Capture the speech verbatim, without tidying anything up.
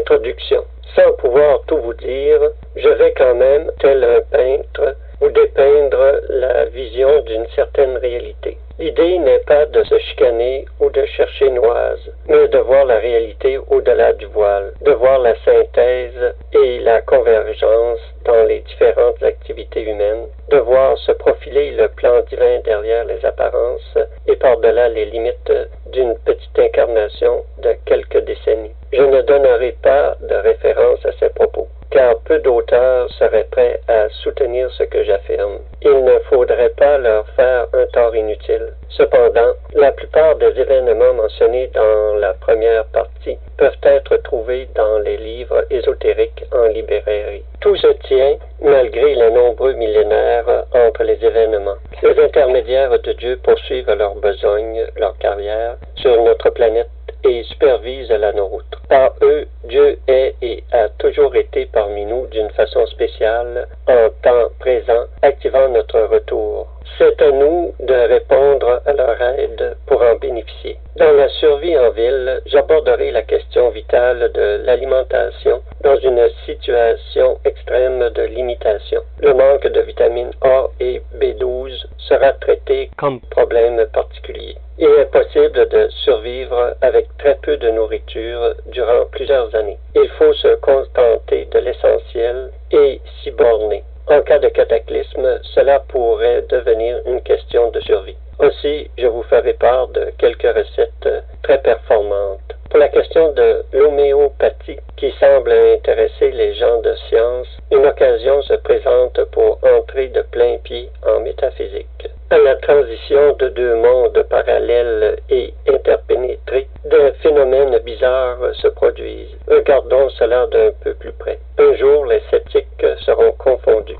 Introduction. Sans pouvoir tout vous dire, je vais quand même, tel un peintre, vous dépeindre la vision d'une certaine réalité. L'idée n'est pas de se chicaner ou de chercher noise, mais de voir la réalité au-delà du voile, de voir la synthèse et la convergence dans les différentes activités humaines, de voir se profiler le plan divin derrière les apparences et par-delà les limites d'une petite incarnation de quelques décennies. Je ne donnerai pas de référence à ces propos, car peu d'auteurs seraient prêts à soutenir ce que j'affirme. Il ne faudrait pas leur faire un tort inutile. Cependant, la plupart des événements mentionnés dans la première partie peuvent être trouvés dans les livres ésotériques en librairie. Tout se tient, malgré les nombreux millénaires, entre les événements. Les intermédiaires de Dieu poursuivent leur besogne, leur carrière, sur notre planète et supervisent la nôtre. Par eux, Dieu est et a toujours été parmi nous d'une façon spéciale, en temps présent, activant notre retour. C'est à nous de répondre à leur aide pour en bénéficier. Dans la survie en ville, j'aborderai la question vitale de l'alimentation dans une situation extrême de limitation. Le manque de vitamines A et B douze sera traité comme problème particulier. Il est possible de survivre avec très peu de nourriture durant plusieurs années. Il faut se contenter de l'essentiel et s'y borner. En cas de cataclysme, cela pourrait devenir une question de survie. Aussi, je vous ferai part de quelques recettes très performantes. Pour la question de l'homéopathie, qui semble intéresser les gens de science, une occasion se présente pour entrer de plein pied en métaphysique. À la transition de deux mondes parallèles et interpénétrés, des phénomènes bizarres se produisent. Regardons cela d'un peu plus près. Un jour, les sceptiques seront confondus.